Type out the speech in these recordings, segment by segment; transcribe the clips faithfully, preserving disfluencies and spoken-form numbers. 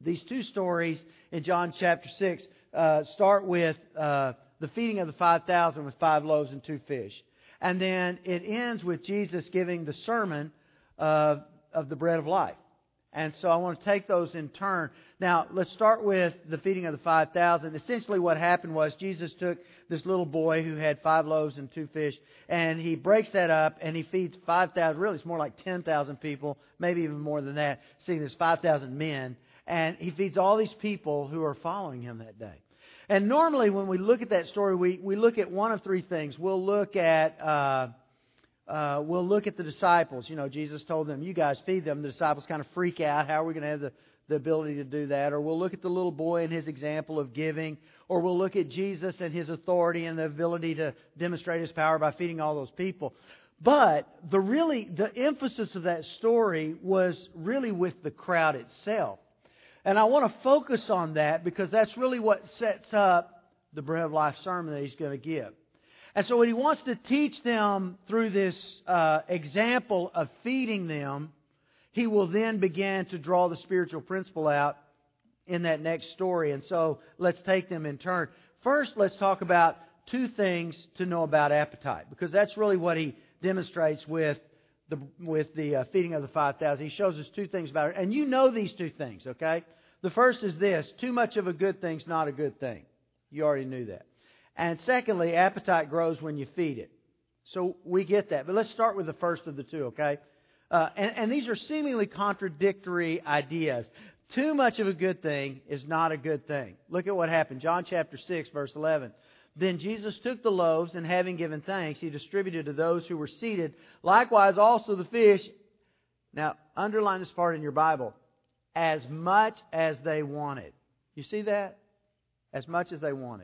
These two stories in John chapter six uh, start with uh, the feeding of the five thousand with five loaves and two fish. And then it ends with Jesus giving the sermon of, of the bread of life. And so I want to take those in turn. Now, let's start with the feeding of the five thousand. Essentially what happened was Jesus took this little boy who had five loaves and two fish, and He breaks that up and He feeds five thousand. Really, it's more like ten thousand people, maybe even more than that. See, there's five thousand men. And He feeds all these people who are following Him that day. And normally when we look at that story, we, we look at one of three things. We'll look at... Uh, Uh, we'll look at the disciples. You know, Jesus told them, you guys feed them. The disciples kind of freak out. How are we going to have the, the ability to do that? Or we'll look at the little boy and his example of giving. Or we'll look at Jesus and His authority and the ability to demonstrate His power by feeding all those people. But the really, the emphasis of that story was really with the crowd itself. And I want to focus on that because that's really what sets up the Bread of Life sermon that He's going to give. And so what He wants to teach them through this uh, example of feeding them, He will then begin to draw the spiritual principle out in that next story. And so let's take them in turn. First, let's talk about two things to know about appetite, because that's really what He demonstrates with the with the uh, feeding of the five thousand. He shows us two things about it. And you know these two things, okay? The first is this: too much of a good thing's not a good thing. You already knew that. And secondly, appetite grows when you feed it. So we get that. But let's start with the first of the two, okay? Uh, and, and these are seemingly contradictory ideas. Too much of a good thing is not a good thing. Look at what happened. John chapter six, verse eleven. Then Jesus took the loaves, and having given thanks, He distributed to those who were seated. Likewise also the fish. Now, underline this part in your Bible. As much as they wanted. You see that? As much as they wanted.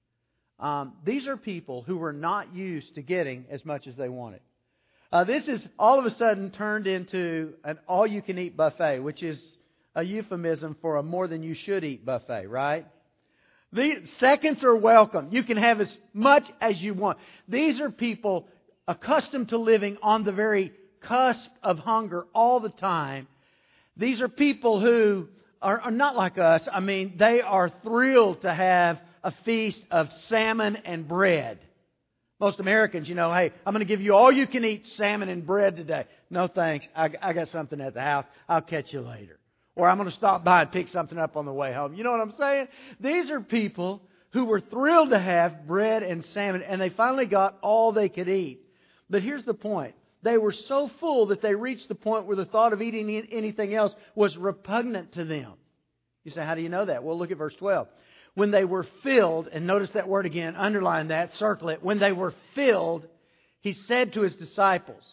Um, these are people who were not used to getting as much as they wanted. Uh, this is all of a sudden turned into an all-you-can-eat buffet, which is a euphemism for a more-than-you-should-eat buffet, right? The seconds are welcome. You can have as much as you want. These are people accustomed to living on the very cusp of hunger all the time. These are people who are, are not like us. I mean, they are thrilled to have a feast of salmon and bread. Most Americans, you know, hey, I'm going to give you all you can eat salmon and bread today. No thanks. I, I got something at the house. I'll catch you later. Or I'm going to stop by and pick something up on the way home. You know what I'm saying? These are people who were thrilled to have bread and salmon, and they finally got all they could eat. But here's the point. They were so full that they reached the point where the thought of eating anything else was repugnant to them. You say, how do you know that? Well, look at verse twelve. When they were filled, and notice that word again, underline that, circle it. When they were filled, He said to His disciples,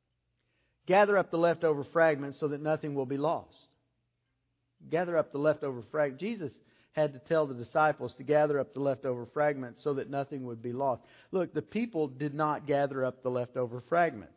gather up the leftover fragments so that nothing will be lost. Gather up the leftover fragments. Jesus had to tell the disciples to gather up the leftover fragments so that nothing would be lost. Look, the people did not gather up the leftover fragments.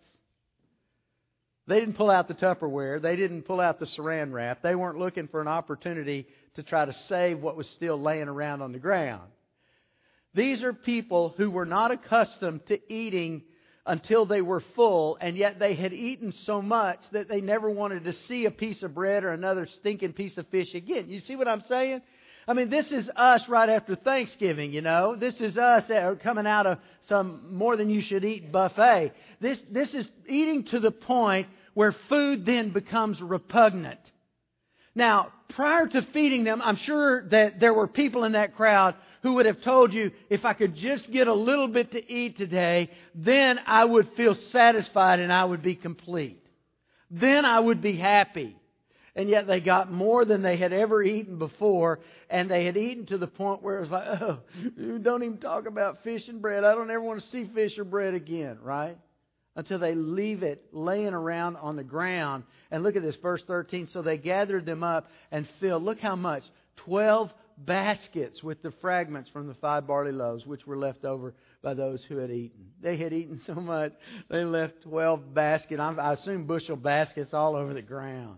They didn't pull out the Tupperware. They didn't pull out the saran wrap. They weren't looking for an opportunity to try to save what was still laying around on the ground. These are people who were not accustomed to eating until they were full, and yet they had eaten so much that they never wanted to see a piece of bread or another stinking piece of fish again. You see what I'm saying? I mean, this is us right after Thanksgiving, you know. This is us coming out of some more than you should eat buffet. This, this is eating to the point where food then becomes repugnant. Now, prior to feeding them, I'm sure that there were people in that crowd who would have told you, if I could just get a little bit to eat today, then I would feel satisfied and I would be complete. Then I would be happy. And yet they got more than they had ever eaten before, and they had eaten to the point where it was like, oh, don't even talk about fish and bread. I don't ever want to see fish or bread again, right? Until they leave it laying around on the ground. And look at this, verse thirteen. So they gathered them up and filled, look how much, twelve baskets with the fragments from the five barley loaves which were left over by those who had eaten. They had eaten so much, they left twelve baskets, I assume bushel baskets all over the ground.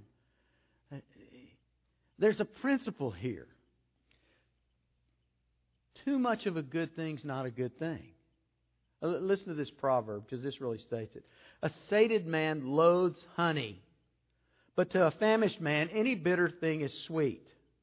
There's a principle here. Too much of a good thing's not a good thing. Listen to this proverb, because this really states it. A sated man loathes honey, but to a famished man, any bitter thing is sweet.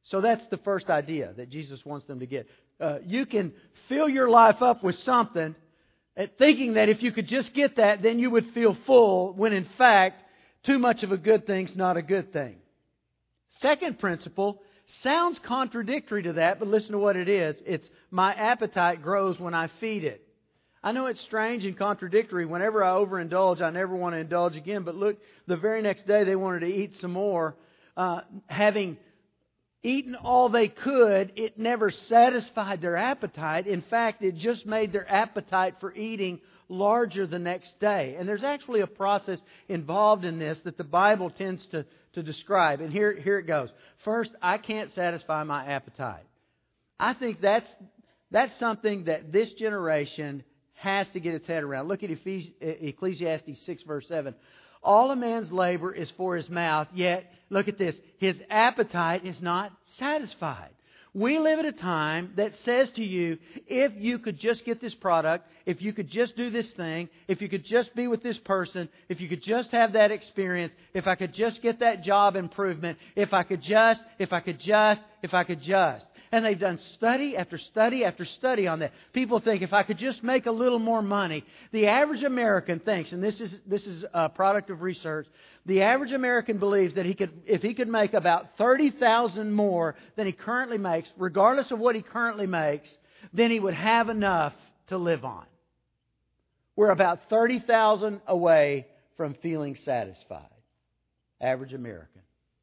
So that's the first idea that Jesus wants them to get. Uh, you can fill your life up with something, thinking that if you could just get that, then you would feel full, when in fact, too much of a good thing's not a good thing. Second principle sounds contradictory to that, but listen to what it is. It's my appetite grows when I feed it. I know it's strange and contradictory. Whenever I overindulge, I never want to indulge again. But look, the very next day they wanted to eat some more. Uh, having eaten all they could, it never satisfied their appetite. In fact, it just made their appetite for eating larger the next day. And there's actually a process involved in this that the Bible tends to, to describe. And here, here it goes. First, I can't satisfy my appetite. I think that's, that's something that this generation has to get its head around. Look at Ecclesiastes six verse seven. All a man's labor is for his mouth, yet, look at this, his appetite is not satisfied. We live at a time that says to you, if you could just get this product, if you could just do this thing, if you could just be with this person, if you could just have that experience, if I could just get that job improvement, if I could just, if I could just, if I could just. And they've done study after study after study on that. People think, if I could just make a little more money. The average American thinks, and this is this is a product of research, the average American believes that he could, if he could make about thirty thousand dollars more than he currently makes, regardless of what he currently makes, then he would have enough to live on. We're about thirty thousand dollars away from feeling satisfied. Average American.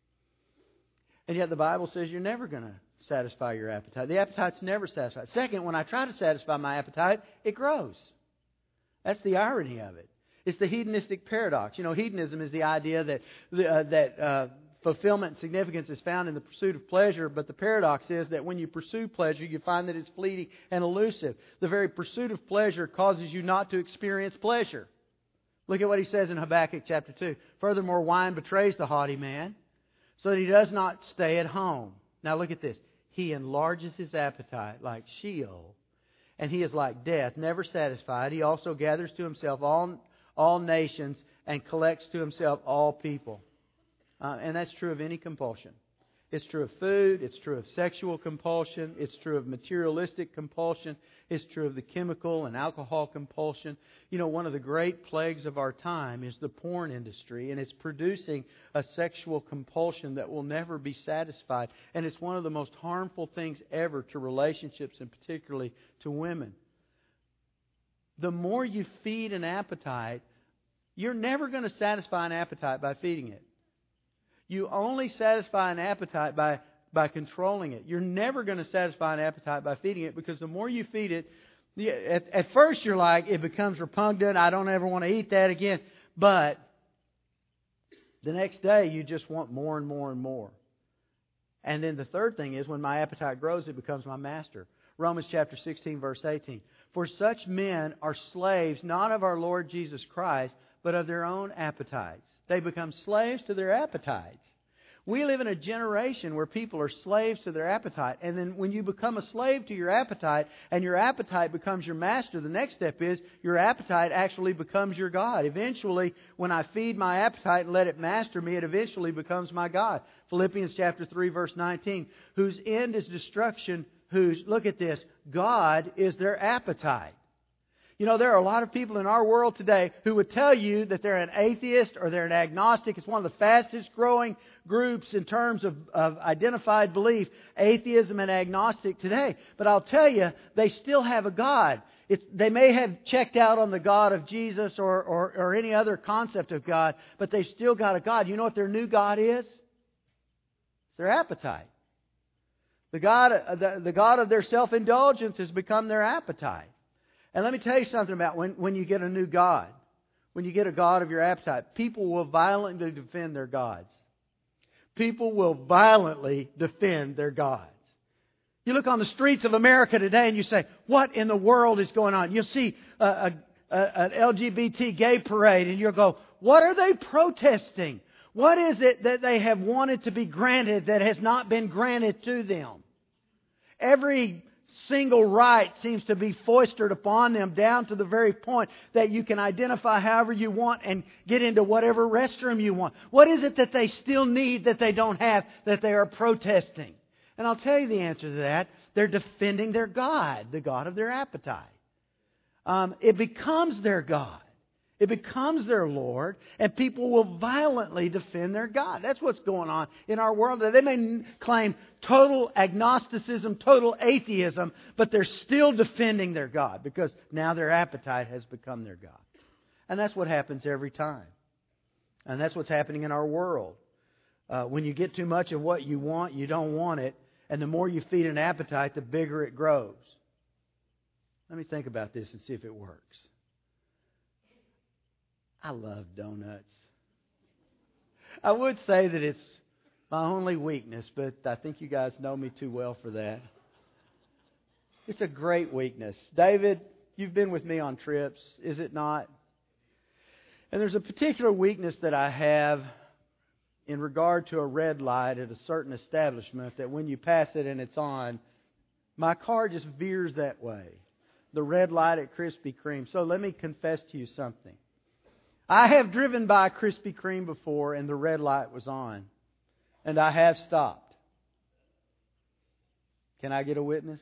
And yet the Bible says you're never going to satisfy your appetite. The appetite's never satisfied. Second, when I try to satisfy my appetite, it grows. That's the irony of it. It's the hedonistic paradox. You know, hedonism is the idea that uh, that uh, fulfillment and significance is found in the pursuit of pleasure, but the paradox is that when you pursue pleasure, you find that it's fleeting and elusive. The very pursuit of pleasure causes you not to experience pleasure. Look at what he says in Habakkuk chapter two. Furthermore, wine betrays the haughty man, so that he does not stay at home. Now look at this. He enlarges his appetite like Sheol, and he is like death, never satisfied. He also gathers to himself all, all nations and collects to himself all people. Uh, and that's true of any compulsion. It's true of food. It's true of sexual compulsion. It's true of materialistic compulsion. It's true of the chemical and alcohol compulsion. You know, one of the great plagues of our time is the porn industry, and it's producing a sexual compulsion that will never be satisfied. And it's one of the most harmful things ever to relationships, and particularly to women. The more you feed an appetite, you're never going to satisfy an appetite by feeding it. You only satisfy an appetite by, by controlling it. You're never going to satisfy an appetite by feeding it, because the more you feed it, at, at first you're like, it becomes repugnant. I don't ever want to eat that again. But the next day you just want more and more and more. And then the third thing is, when my appetite grows, it becomes my master. Romans chapter sixteen verse eighteen. For such men are slaves not of our Lord Jesus Christ, but of their own appetites. They become slaves to their appetites. We live in a generation where people are slaves to their appetite. And then when you become a slave to your appetite, and your appetite becomes your master, the next step is your appetite actually becomes your God. Eventually, when I feed my appetite and let it master me, it eventually becomes my God. Philippians chapter three verse nineteen. Whose end is destruction, whose, look at this, God is their appetite. You know, there are a lot of people in our world today who would tell you that they're an atheist or they're an agnostic. It's one of the fastest growing groups in terms of, of identified belief, atheism and agnostic today. But I'll tell you, they still have a God. It's, they may have checked out on the God of Jesus or, or, or any other concept of God, but they've still got a God. You know what their new God is? It's their appetite. The God, the, the God of their self-indulgence has become their appetite. And let me tell you something about when, when you get a new God. When you get a God of your appetite, people will violently defend their gods. People will violently defend their gods. You look on the streets of America today and you say, what in the world is going on? You'll see a, a, a, an L G B T gay parade and you'll go, what are they protesting? What is it that they have wanted to be granted that has not been granted to them? Every single right seems to be foisted upon them, down to the very point that you can identify however you want and get into whatever restroom you want. What is it that they still need that they don't have, that they are protesting? And I'll tell you the answer to that. They're defending their God, the God of their appetite. Um, it becomes their God. It becomes their Lord, and people will violently defend their God. That's what's going on in our world. They may claim total agnosticism, total atheism, but they're still defending their God because now their appetite has become their God. And that's what happens every time. And that's what's happening in our world. Uh, when you get too much of what you want, you don't want it. And the more you feed an appetite, the bigger it grows. Let me think about this and see if it works. I love donuts. I would say that it's my only weakness, but I think you guys know me too well for that. It's a great weakness. David, you've been with me on trips, is it not? And there's a particular weakness that I have in regard to a red light at a certain establishment that when you pass it and it's on, my car just veers that way. The red light at Krispy Kreme. So let me confess to you something. I have driven by Krispy Kreme before and the red light was on. And I have stopped. Can I get a witness?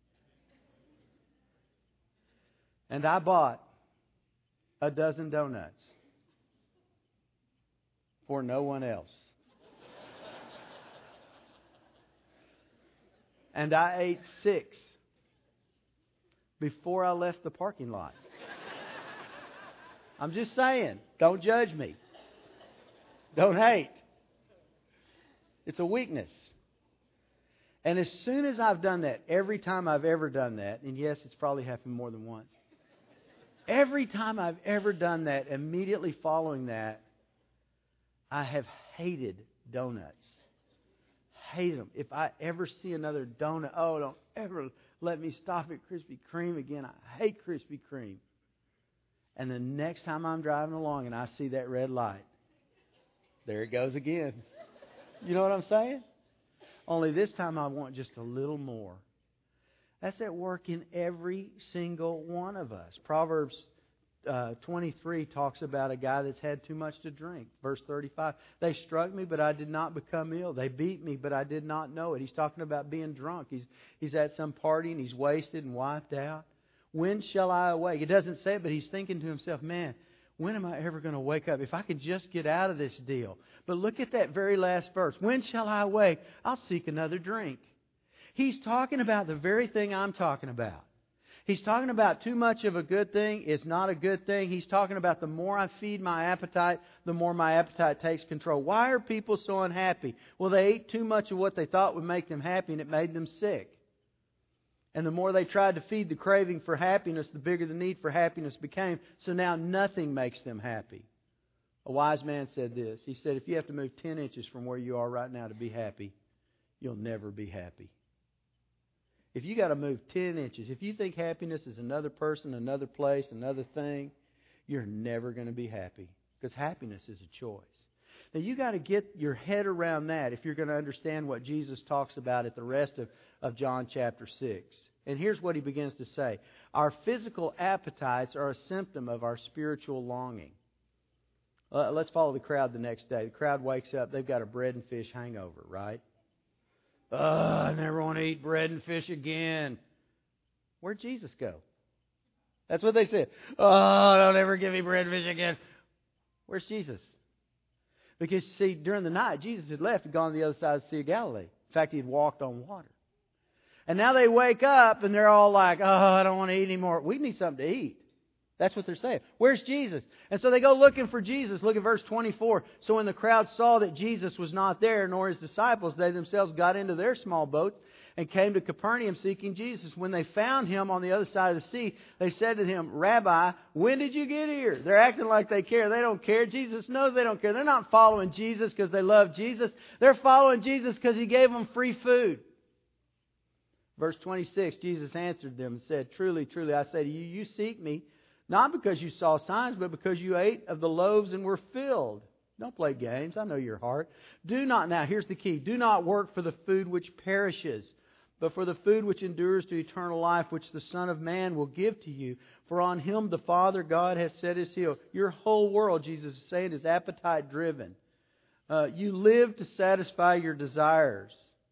And I bought a dozen donuts for no one else. And I ate six before I left the parking lot. I'm just saying, don't judge me. Don't hate. It's a weakness. And as soon as I've done that, every time I've ever done that, and yes, it's probably happened more than once, every time I've ever done that, immediately following that, I have hated donuts. Hate them. If I ever see another donut, oh, don't ever let me stop at Krispy Kreme again. I hate Krispy Kreme. And the next time I'm driving along and I see that red light, there it goes again. You know what I'm saying? Only this time I want just a little more. That's at work in every single one of us. Proverbs uh, twenty-three talks about a guy that's had too much to drink. Verse thirty-five, they struck me, but I did not become ill. They beat me, but I did not know it. He's talking about being drunk. He's, he's at some party and he's wasted and wiped out. When shall I awake? It doesn't say it, but he's thinking to himself, man, when am I ever going to wake up? If I could just get out of this deal. But look at that very last verse. When shall I awake? I'll seek another drink. He's talking about the very thing I'm talking about. He's talking about too much of a good thing is not a good thing. He's talking about the more I feed my appetite, the more my appetite takes control. Why are people so unhappy? Well, they ate too much of what they thought would make them happy and it made them sick. And the more they tried to feed the craving for happiness, the bigger the need for happiness became. So now nothing makes them happy. A wise man said this. He said, if you have to move ten inches from where you are right now to be happy, you'll never be happy. If you got to move ten inches, if you think happiness is another person, another place, another thing, you're never going to be happy. Because happiness is a choice. Now you got to get your head around that if you're going to understand what Jesus talks about at the rest of, of John chapter six. And here's what he begins to say. Our physical appetites are a symptom of our spiritual longing. Uh, let's follow the crowd the next day. The crowd wakes up. They've got a bread and fish hangover, right? Oh, I never want to eat bread and fish again. Where'd Jesus go? That's what they said. Oh, don't ever give me bread and fish again. Where's Jesus? Because, see, during the night, Jesus had left and gone to the other side of the Sea of Galilee. In fact, he had walked on water. And now they wake up and they're all like, oh, I don't want to eat anymore. We need something to eat. That's what they're saying. Where's Jesus? And so they go looking for Jesus. Look at verse twenty-four. So when the crowd saw that Jesus was not there, nor his disciples, they themselves got into their small boats and came to Capernaum seeking Jesus. When they found him on the other side of the sea, they said to him, Rabbi, when did you get here? They're acting like they care. They don't care. Jesus knows they don't care. They're not following Jesus because they love Jesus. They're following Jesus because he gave them free food. Verse twenty-six, Jesus answered them and said, Truly, truly, I say to you, you seek me, not because you saw signs, but because you ate of the loaves and were filled. Don't play games. I know your heart. Do not, now here's the key, do not work for the food which perishes, but for the food which endures to eternal life, which the Son of Man will give to you. For on him the Father God has set his seal. Your whole world, Jesus is saying, is appetite driven. Uh, you live to satisfy your desires.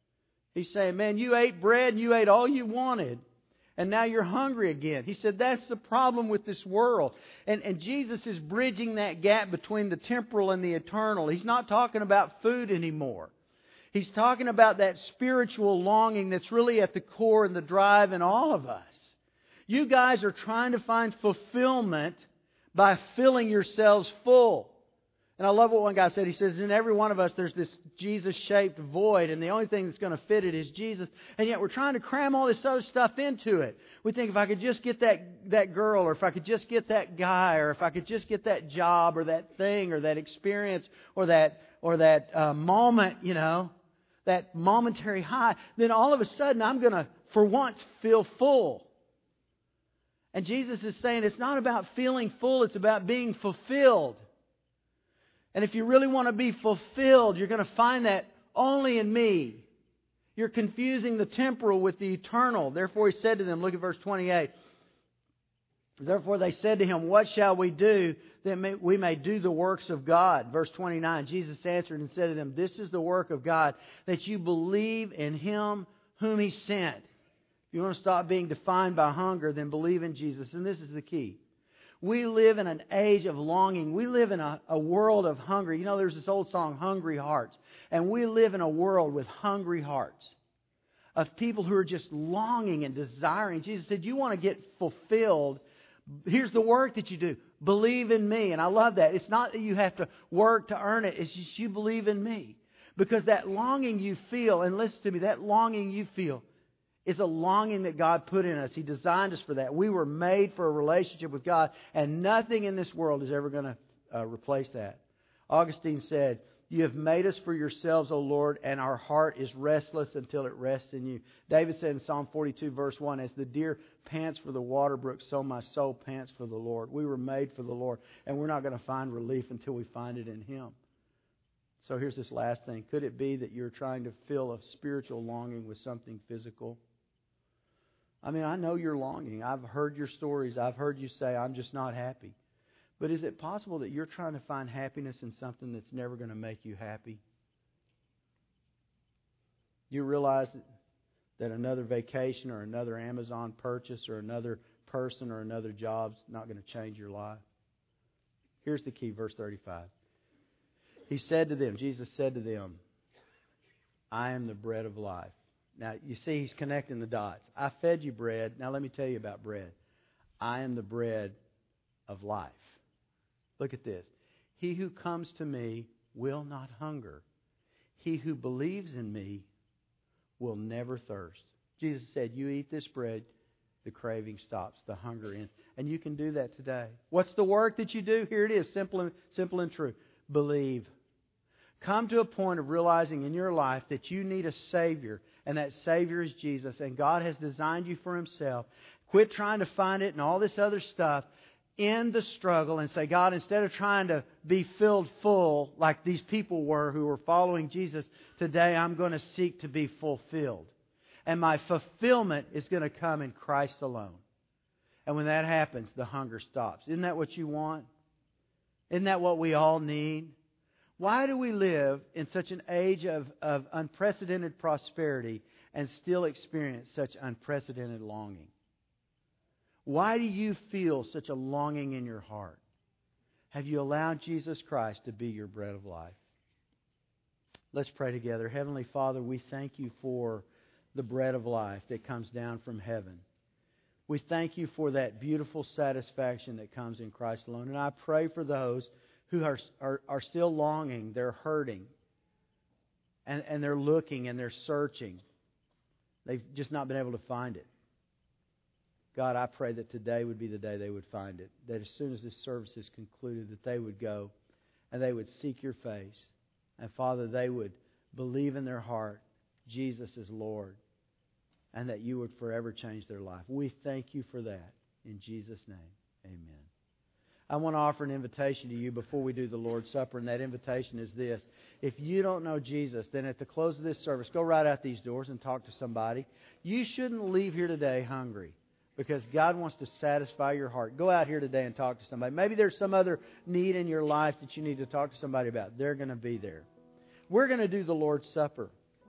He's saying, man, you ate bread and you ate all you wanted. And now you're hungry again. He said that's the problem with this world. And, and Jesus is bridging that gap between the temporal and the eternal. He's not talking about food anymore. He's talking about that spiritual longing that's really at the core and the drive in all of us. You guys are trying to find fulfillment by filling yourselves full. And I love what one guy said. He says, in every one of us there's this Jesus-shaped void, and the only thing that's going to fit it is Jesus. And yet we're trying to cram all this other stuff into it. We think if I could just get that, that girl, or if I could just get that guy, or if I could just get that job, or that thing, or that experience, or that or that uh, moment, you know, that momentary high, then all of a sudden I'm going to, for once, feel full. And Jesus is saying it's not about feeling full, it's about being fulfilled. And if you really want to be fulfilled, you're going to find that only in me. You're confusing the temporal with the eternal. Therefore He said to them, look at verse twenty-eight. Therefore they said to Him, what shall we do that we may do the works of God? Verse twenty-nine, Jesus answered and said to them, this is the work of God, that you believe in Him whom He sent. If you want to stop being defined by hunger, then believe in Jesus. And this is the key. We live in an age of longing. We live in a, a world of hunger. You know, there's this old song, Hungry Hearts. And we live in a world with hungry hearts. Of people who are just longing and desiring. Jesus said, you want to get fulfilled. Here's the work that you do. Believe in me. And I love that. It's not that you have to work to earn it. It's just you believe in me. Because that longing you feel, and listen to me, that longing you feel is a longing that God put in us. He designed us for that. We were made for a relationship with God, and nothing in this world is ever going to uh, replace that. Augustine said, you have made us for yourselves, O Lord, and our heart is restless until it rests in you. David said in Psalm forty-two, verse one, as the deer pants for the water brook, so my soul pants for the Lord. We were made for the Lord, and we're not going to find relief until we find it in Him. So here's this last thing. Could it be that you're trying to fill a spiritual longing with something physical? I mean, I know you're longing. I've heard your stories. I've heard you say, I'm just not happy. But is it possible that you're trying to find happiness in something that's never going to make you happy? You realize that, that another vacation or another Amazon purchase or another person or another job's not going to change your life? Here's the key, verse thirty-five. He said to them, Jesus said to them, I am the bread of life. Now, you see, He's connecting the dots. I fed you bread. Now, let me tell you about bread. I am the bread of life. Look at this. He who comes to me will not hunger. He who believes in me will never thirst. Jesus said, you eat this bread, the craving stops, the hunger ends. And you can do that today. What's the work that you do? Here it is, simple and, simple and true. Believe. Come to a point of realizing in your life that you need a Savior, and that Savior is Jesus, and God has designed you for Himself. Quit trying to find it and all this other stuff. End the struggle and say, God, instead of trying to be filled full like these people were who were following Jesus, today I'm going to seek to be fulfilled. And my fulfillment is going to come in Christ alone. And when that happens, the hunger stops. Isn't that what you want? Isn't that what we all need? Why do we live in such an age of, of unprecedented prosperity and still experience such unprecedented longing? Why do you feel such a longing in your heart? Have you allowed Jesus Christ to be your bread of life? Let's pray together. Heavenly Father, we thank You for the bread of life that comes down from heaven. We thank You for that beautiful satisfaction that comes in Christ alone. And I pray for those who are, are, are still longing, they're hurting, and, and they're looking and they're searching. They've just not been able to find it. God, I pray that today would be the day they would find it. That as soon as this service is concluded, that they would go and they would seek Your face. And Father, they would believe in their heart Jesus is Lord, and that You would forever change their life. We thank You for that. In Jesus' name, amen. I want to offer an invitation to you before we do the Lord's Supper, and that invitation is this. If you don't know Jesus, then at the close of this service, go right out these doors and talk to somebody. You shouldn't leave here today hungry, because God wants to satisfy your heart. Go out here today and talk to somebody. Maybe there's some other need in your life that you need to talk to somebody about. They're going to be there. We're going to do the Lord's Supper.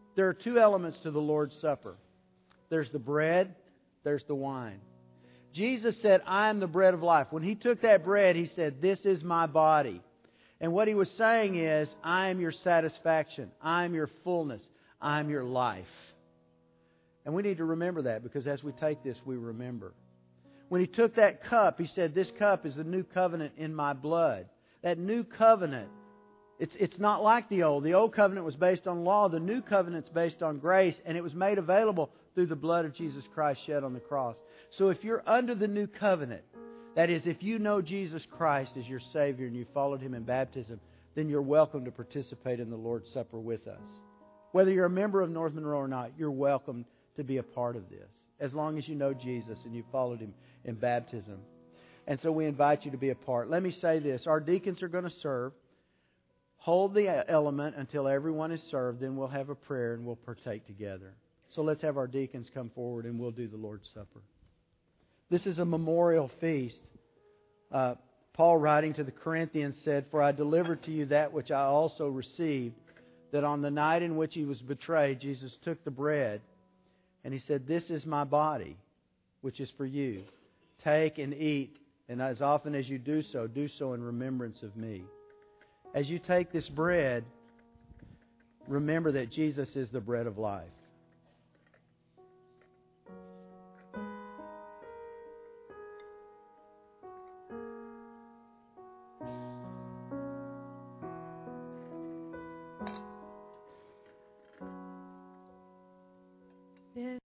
There are two elements to the Lord's Supper. There's the bread, there's the wine. Jesus said, I am the bread of life. When He took that bread, He said, this is my body. And what He was saying is, I am your satisfaction. I am your fullness. I am your life. And we need to remember that, because as we take this, we remember. When He took that cup, He said, this cup is the new covenant in my blood. That new covenant, it's, it's not like the old. The old covenant was based on law. The new covenant's based on grace, and it was made available through the blood of Jesus Christ shed on the cross. So if you're under the new covenant, that is, if you know Jesus Christ as your Savior and you followed Him in baptism, then you're welcome to participate in the Lord's Supper with us. Whether you're a member of North Monroe or not, you're welcome to be a part of this, as long as you know Jesus and you followed Him in baptism. And so we invite you to be a part. Let me say this. Our deacons are going to serve. Hold the element until everyone is served. Then we'll have a prayer and we'll partake together. So let's have our deacons come forward and we'll do the Lord's Supper. This is a memorial feast. Uh, Paul, writing to the Corinthians, said, For I delivered to you that which I also received, that on the night in which He was betrayed, Jesus took the bread, and He said, This is my body, which is for you. Take and eat, and as often as you do so, do so in remembrance of me. As you take this bread, remember that Jesus is the bread of life.